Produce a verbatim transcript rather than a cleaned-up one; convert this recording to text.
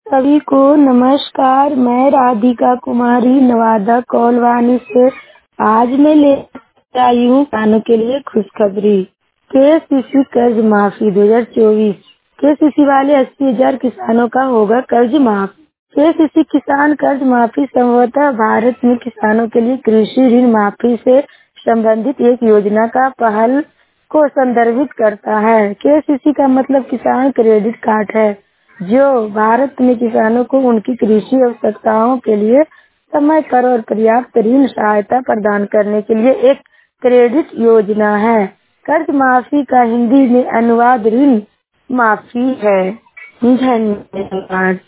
सभी को नमस्कार। मैं राधिका कुमारी नवादा कोलवानी से आज मैं ले आई हूँ किसानों के लिए खुशखबरी। केसीसी कर्ज माफी दो हज़ार चौबीस। केसीसी वाले अस्सी हजार किसानों का होगा कर्ज माफ। केसीसी किसान कर्ज माफी संभवतः भारत में किसानों के लिए कृषि ऋण माफी से संबंधित एक योजना का पहल को संदर्भित करता है। केसीसी का मतलब किसान क्रेडिट कार्ड है, जो भारत में किसानों को उनकी कृषि आवश्यकताओं के लिए समय पर और पर्याप्त ऋण सहायता प्रदान करने के लिए एक क्रेडिट योजना है। कर्ज माफी का हिंदी में अनुवाद ऋण माफी है। धन्यवाद।